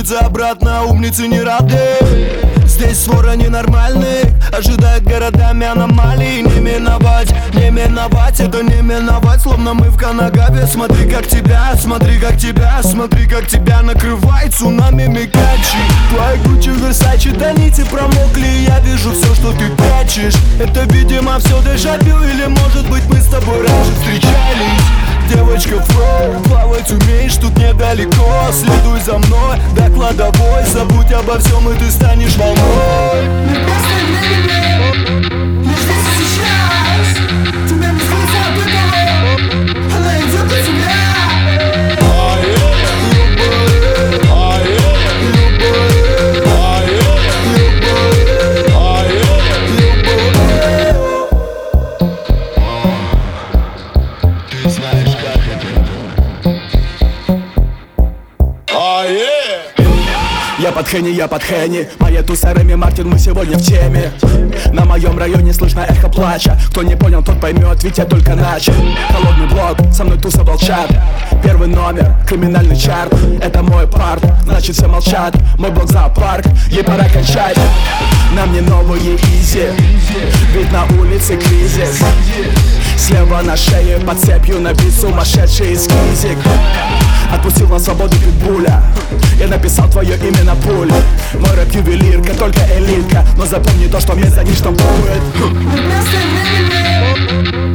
вернуться обратно, умницы не рады. Здесь свора ненормальных, ожидают городами аномалий. Не миновать, это не миновать. Словно мы в Канагаве. Смотри, как тебя, смотри, как тебя, смотри, как тебя накрывает цунами Микачи. Твои Гуччи, Версачи, до нити промокли. Я вижу все, что ты прячешь. Это, видимо, все дежавю. Или, может быть, мы с тобой раньше встречались. Девочка, флоу, плавать умеешь, тут недалеко. Следуй за мной, до кладовой. Забудь обо всем, и ты станешь волной. Мы просто времени, мы здесь и сейчас. Тебе не скрыться от этого, она идет на тебя. Я под Хенни, моя туса Реми Мартин, мы сегодня в теме. На моем районе слышно эхо плача. Кто не понял, тот поймет, ведь я только начал. Холодный блок, со мной туса волчат. Первый номер, криминальный чарт. Это мой парт, значит все молчат. Мой блок зоопарк, ей пора кончать. Нам не новые изи, ведь на улице кризис. Слева на шее под цепью набит сумасшедший эскизик. Отпустил на свободу питбуля. Я написал твое имя на пуле. Мой рэп ювелирка, только элитка. Но запомни то, что мне за ним штампует. Мы просто времени.